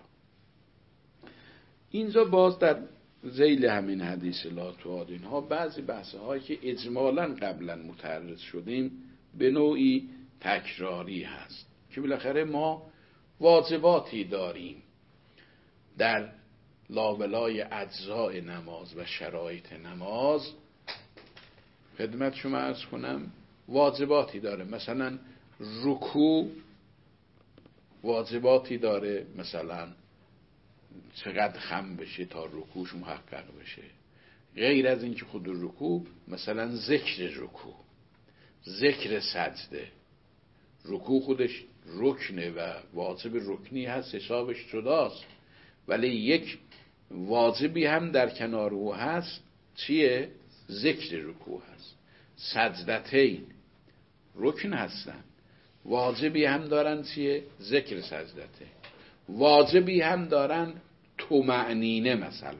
اینجا باز در ذیل همین حدیث لا تعاد اینها بعضی بحث هایی که اجمالا قبلا متعرض شدیم به نوعی تکراری هست که بالاخره ما واجباتی داریم در لابلای اجزای نماز و شرایط نماز. خدمت شما عرض کنم واجباتی داره، مثلا رکوع واجباتی داره، مثلا چقدر خم بشه تا رکوعش محقق بشه. غیر از اینکه خود رکوع، مثلا ذکر رکوع، ذکر سجده. رکوع خودش رکنه و واجب رکنی هست، حسابش جداست، ولی یک واجبی هم در کنار او هست. چیه؟ ذکر رکوع هست. سجدتین رکن هستن، واجبی هم دارن. چیه؟ ذکر سجدتین. واجبی هم دارن طمأنینه. مثلا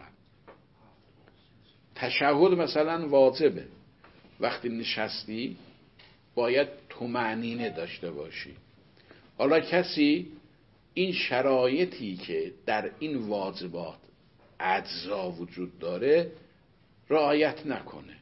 تشهد مثلا واجبه، وقتی نشستی باید طمأنینه داشته باشی. حالا کسی این شرایطی که در این واجبات اجزا وجود داره رعایت نکنه،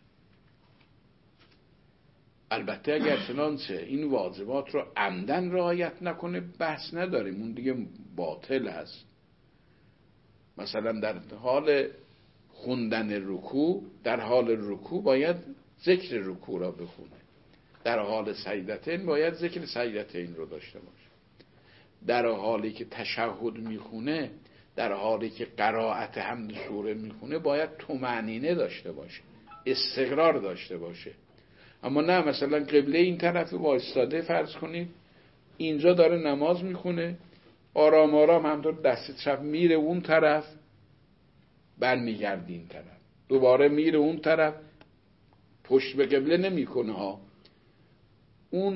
البته اگر چنانچه این واجبات رو عمدن رعایت نکنه بحث نداریم، اون دیگه باطل است. مثلا در حال خوندن رکوع، در حال رکوع باید ذکر رکوع را بخونه، در حال سجدتین باید ذکر سجدتین رو داشته باشه، در حالی که تشهد میخونه، در حالی که قرائت حمد سوره میخونه باید طمأنینه داشته باشه، استقرار داشته باشه. اما نه، مثلا قبله این طرف وایستاده، فرض کنید اینجا داره نماز میخونه، آرام آرام همطور دست چپ میره اون طرف، برمیگرده این طرف، دوباره میره اون طرف، پشت به قبله نمیکنه ها. اون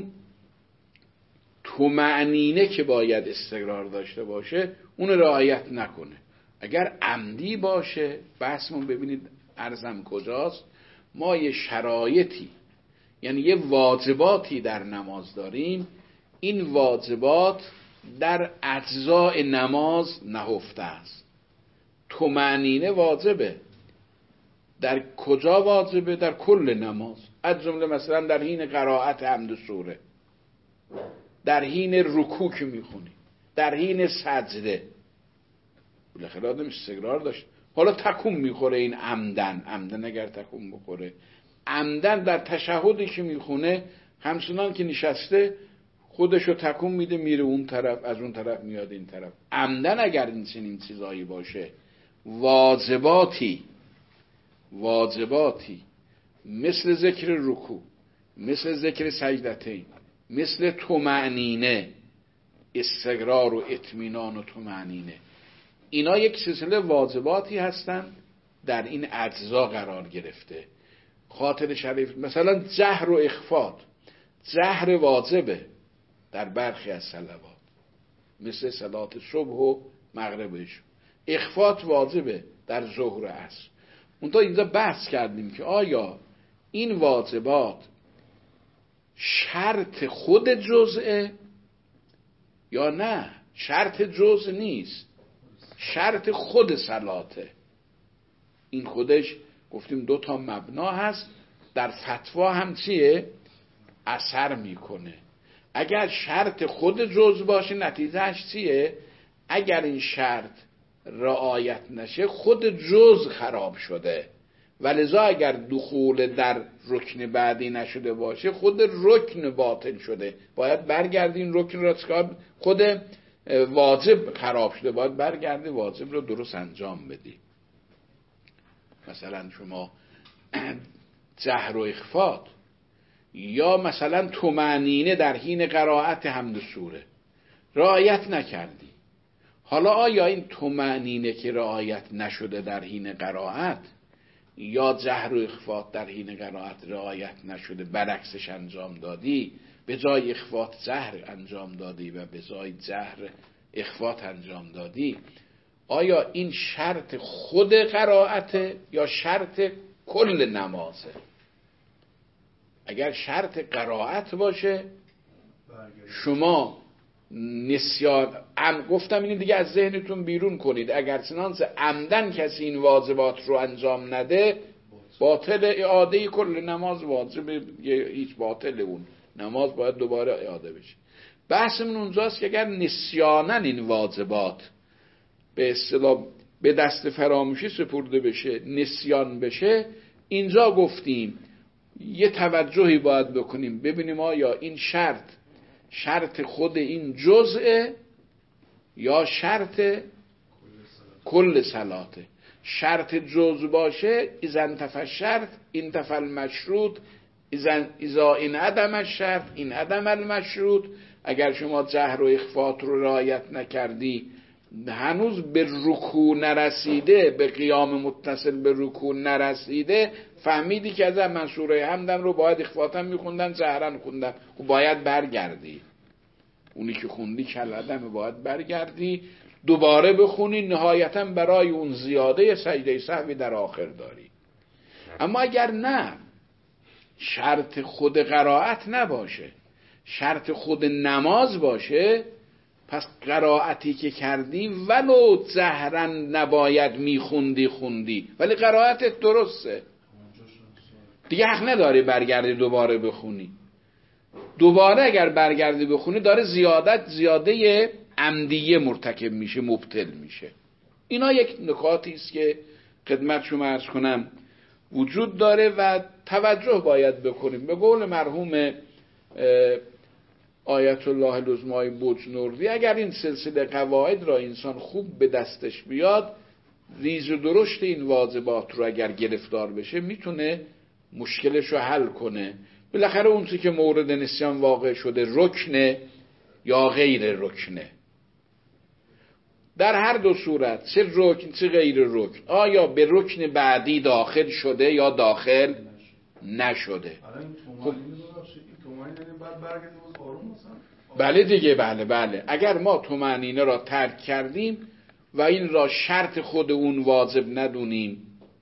طمأنینه که باید استقرار داشته باشه اون رعایت نکنه. اگر عمدی باشه، بحثمون ببینید عرضم کجاست، ما یه شرایطی، یعنی یه واجباتی در نماز داریم، این واجبات در اجزای نماز نهفته است. طمأنینه واجبه. در کجا واجبه؟ در کل نماز، از جمله مثلا در حین قرائت حمد سوره، در حین رکوع که میخونی، در حین سجده، بالاخره آدم استقرار داشت. حالا تکون میخوره این عمدن، عمدن اگر تکون بخوره، عمدن در تشهدی که میخونه همچنان که نشسته خودشو تکون میده، میره اون طرف، از اون طرف میاد این طرف. عمدن اگر این چنین چیزایی باشه، واجباتی واجباتی مثل ذکر رکوع، مثل ذکر سجدتین، مثل طمأنینه، استقرار و اطمینان و طمأنینه، اینا یک سلسله واجباتی هستند در این اجزا قرار گرفته. خاطر شریف مثلا جهر و اخفات، جهر واجبه در برخی از صلوات مثل صلات صبح و مغربش، اخفات واجبه در ظهر و عصر. اونتا اینجا بحث کردیم که آیا این واجبات شرط خود جزئه یا نه؟ شرط جزء نیست، شرط خود صلاته. این خودش گفتیم دو تا مبنا هست، در فتوا هم چیه؟ اثر میکنه. اگر شرط خود جزء باشه نتیجهش چیه؟ اگر این شرط رعایت نشه خود جزء خراب شده، ولذا اگر دخول در رکن بعدی نشده باشه خود رکن باطل شده، باید برگردین رکن را، خود واجب خراب شده باید برگردی واجب رو درست انجام بدی. مثلا شما جهر و اخفات یا مثلا طمأنینه در حین قرائت حمد سوره رعایت نکردی، حالا آیا این طمأنینه که رعایت نشده در حین قرائت یا جهر و اخفات در حین قرائت رعایت نشده برعکسش انجام دادی، به جای اخفات جهر انجام دادی و به جای جهر اخفات انجام دادی، آیا این شرط خود قرائته یا شرط کل نمازه؟ اگر شرط قرائت باشه شما نسیان ام گفتم اینو دیگه از ذهنتون بیرون کنید، اگر چنانچه عمدن کسی این واجبات رو انجام نده باطل، اعاده کل نماز واجب، هیچ باطل اون نماز باید دوباره اعاده بشه. بحثمون اونجاست که اگر نسیانن این واجبات به اصطلاح به دست فراموشی سپرده بشه، نسیان بشه، اینجا گفتیم یه توجهی باید بکنیم ببینیم آیا این شرط شرط خود این جزءه یا شرط کل صلاته. شرط جزء باشه اذا انتفى الشرط انتفى المشروط، اذا این عدم الشرط این عدم المشروط. اگر شما جهر و اخفات رو رعایت نکردی، هنوز به رکوع نرسیده، به قیام متصل به رکوع نرسیده، فهمیدی که از من سوره حمدم رو باید اخفاتم میخوندم جهرن خوندم، و باید برگردی، اونی که خوندی کلدم باید برگردی دوباره بخونی، نهایتا برای اون زیاده سجده سهوی در آخر داری. اما اگر نه، شرط خود قرائت نباشه، شرط خود نماز باشه، پس قرائتی که کردی ولو جهرن نباید میخوندی خوندی، ولی قرائتت درسته، دیگه حق نداری برگردی دوباره بخونی. دوباره اگر برگردی بخونی داره زیادت زیاده عمدیه مرتکب میشه، مبتل میشه. اینا یک نکاتی است که خدمت شما عرض کنم وجود داره و توجه باید بکنیم. به قول مرحوم آیت الله العظمای بجنوردی، اگر این سلسله قواعد را انسان خوب به دستش بیاد، ریز و درشت این واجبات رو اگر گرفتار بشه، میتونه مشکلش رو حل کنه. بالاخره اون چیزی که مورد نسیان واقع شده رکنه یا غیر رکنه، در هر دو صورت، چه رکن چه غیر رکن، آیا به رکن بعدی داخل شده یا داخل نشده. خب بله دیگه، بله بله اگر ما طمأنینه را ترک کردیم و این را شرط خود اون واجب ندونیم،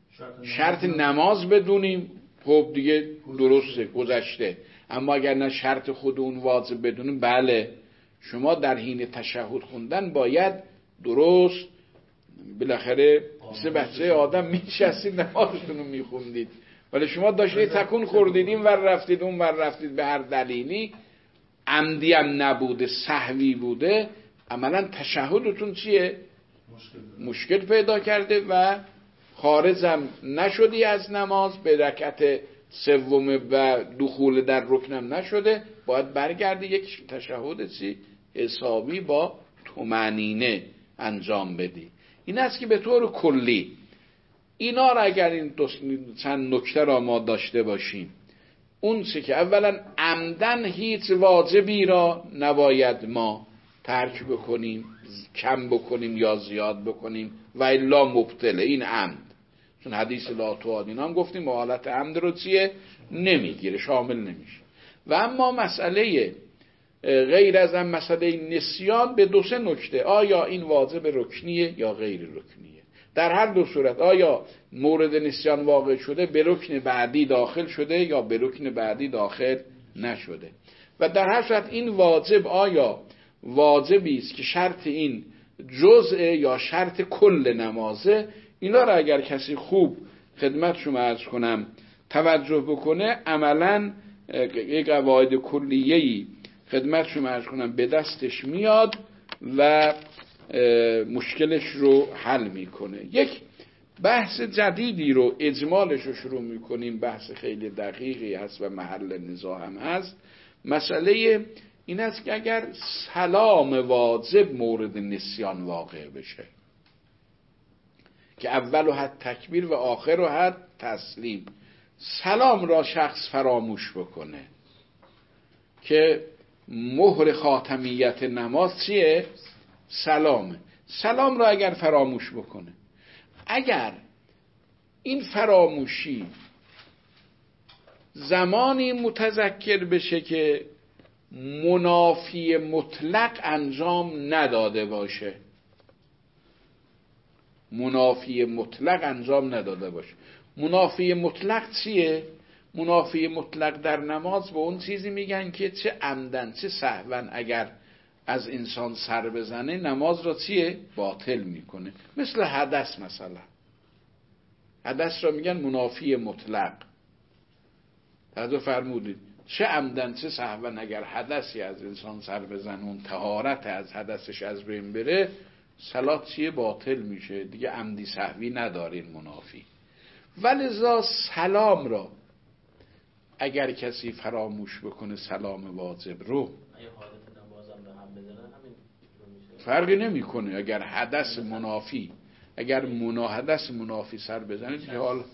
شرط نماز بدونیم، خب دیگه درسته، گذشته. اما اگر نه شرط خود اون واجب بدونیم، بله شما در حین تشهد خوندن باید درست، بالاخره سه بچه آدم میشستید نمازتون رو میخوندید، ولی شما داشتید تکون خوردید این ور رفتید اون ور رفتید، به هر دلیلی، عمدی هم نبوده سهوی بوده، عملا تشهدتون چیه؟ مشکل, مشکل پیدا کرده و خارجم نشدی از نماز، به رکعت سوم و دخول در رکنم نشده، باید برگردی یک تشهد چی؟ حسابی با طمأنینه انجام بدی. این است که به طور کلی اینا را اگر این چند نکته را ما داشته باشیم، اون چه که اولا عمدن هیچ واجبی را نباید ما ترک بکنیم، کم بکنیم یا زیاد بکنیم، و الا مبتله، این عمد، چون حدیث لا توادین هم گفتیم حالت عمد رو چیه؟ نمیگیره، شامل نمیشه. و اما مسئله غیر از هم مسئله نسیان به دو سه نکته، آیا این واجب رکنیه یا غیر رکنیه. در هر دو صورت آیا مورد نسیان واقع شده به رکن بعدی داخل شده یا به رکن بعدی داخل نشده، و در هر صورت این واجب آیا واجبی است که شرط این جزء یا شرط کل نمازه. اینا را اگر کسی خوب خدمت شما عرض کنم توجه بکنه، عملا یک قواعد کلیه‌ای خدمت شما عرض کنم به دستش میاد و مشکلش رو حل میکنه. یک بحث جدیدی رو اجمالش رو شروع میکنیم، بحث خیلی دقیقی هست و محل نزاع هم هست. مسئله این است که اگر سلام واجب مورد نسیان واقع بشه، که اول و حد تکبیر و آخر و حد تسلیم، سلام را شخص فراموش بکنه که مهر خاتمیت نماز چیه؟ سلامه. سلام را اگر فراموش بکنه، اگر این فراموشی زمانی متذکر بشه که منافی مطلق انجام نداده باشه، منافی مطلق انجام نداده باشه. منافی مطلق چیه؟ منافی مطلق در نماز به اون چیزی میگن که چه عمدن چه سهوا اگر از انسان سر بزنه نماز را چیه؟ باطل میکنه. مثل حدث، مثلا حدث را میگن منافی مطلق. توجه فرمودید، چه عمدن چه سهوا اگر حدثی از انسان سر بزنه اون طهارت از حدثش از بین بره، صلات چیه؟ باطل میشه دیگه، عمدی سهوی نداره این منافی. ولذا سلام را اگر کسی فراموش بکنه، سلام واجب رو، فرقی نمیکنه. اگر حدث منافی، اگر منا حدث منافی سر بزنه دیگه حال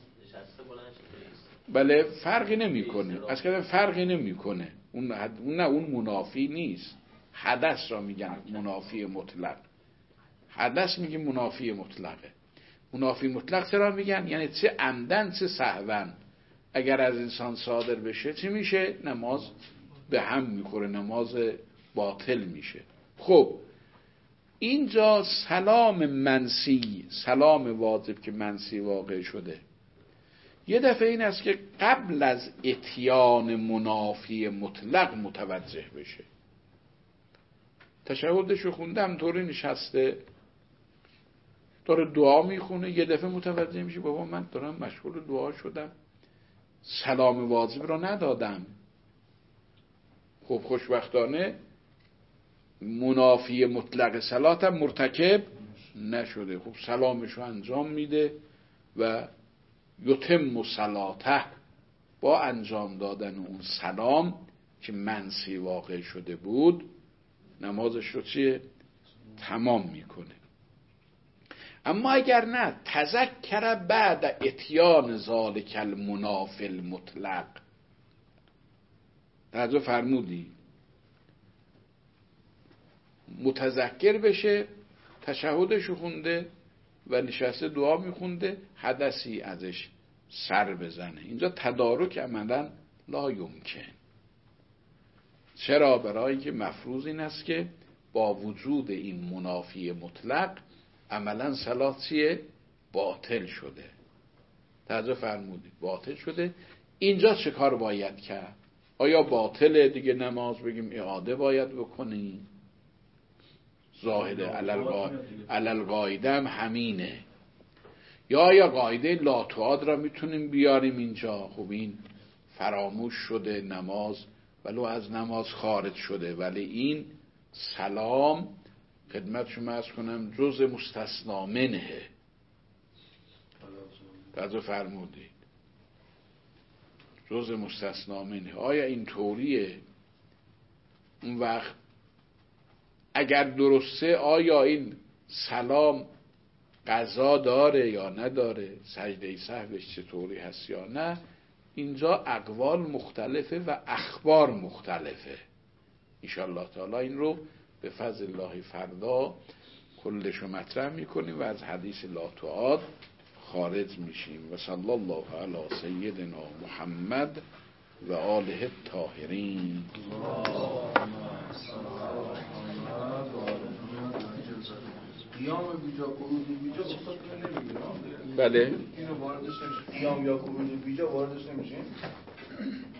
بله فرقی نمیکنه، اصلا فرقی نمیکنه. اون نه اون منافی نیست، حدث را میگن منافی مطلق. حدث میگه منافی مطلقه. منافی مطلق چرا میگن؟ یعنی چه عمدن چه سهوا اگر از انسان صادر بشه چی میشه؟ نماز به هم میخوره، نماز باطل میشه. خب اینجا سلام منسی، سلام واجب که منسی واقع شده، یه دفعه این است که قبل از اتیان منافی مطلق متوجه بشه. تشهدشو خونده همطوری نشسته داره دعا میخونه، یه دفعه متوجه میشه بابا من دارم مشغول دعا شدم، سلام واجب رو ندادم. خب خوشبختانه منافی مطلق صلات هم مرتکب نشده. خب سلامش رو انجام میده و یتم صلاته، با انجام دادن اون سلام که منسی واقع شده بود نمازش رو چیه؟ تمام میکنه. اما اگر نه تذکر بعد اتیان ذالک المنافی المطلق، توجه فرمودی؟ متذکر بشه، تشهدشو خونده و نشسته دعا میخونده، حدثی ازش سر بزنه، اینجا تدارک عملا لا یمکن. چرا؟ برای که مفروض این است که با وجود این منافی مطلق عملا صلات چیه؟ باطل شده. توجه فرمودید؟ باطل شده. اینجا چه کار باید کرد؟ آیا باطله دیگه نماز بگیم اعاده باید بکنیم؟ ظاهر علل قاعده هم همینه. یا آیا قاعده لا تعاد را میتونیم بیاریم اینجا؟ خب این فراموش شده نماز، ولو از نماز خارج شده، ولی این سلام خدمت شما عرض کنم جز مستثنا منه. توجه فرمودید؟ جز مستثنا منه. آیا این طوریه؟ اون وقت اگر درسته آیا این سلام قضا داره یا نداره؟ سجده سهوش چطوری هست یا نه؟ اینجا اقوال مختلفه و اخبار مختلفه. انشاءالله تعالی این رو به فضل الله فردا کلشو مطرح میکنیم و از حدیث لا تعاد خارج میشیم. و صلی الله علی سیدنا محمد و آله الطاهرین. قیام بیجا قروض بیجا اصلا نمیگیرم. بله اینو واردش نمیشه. قیام یا قروض بیجا واردش نمیشه.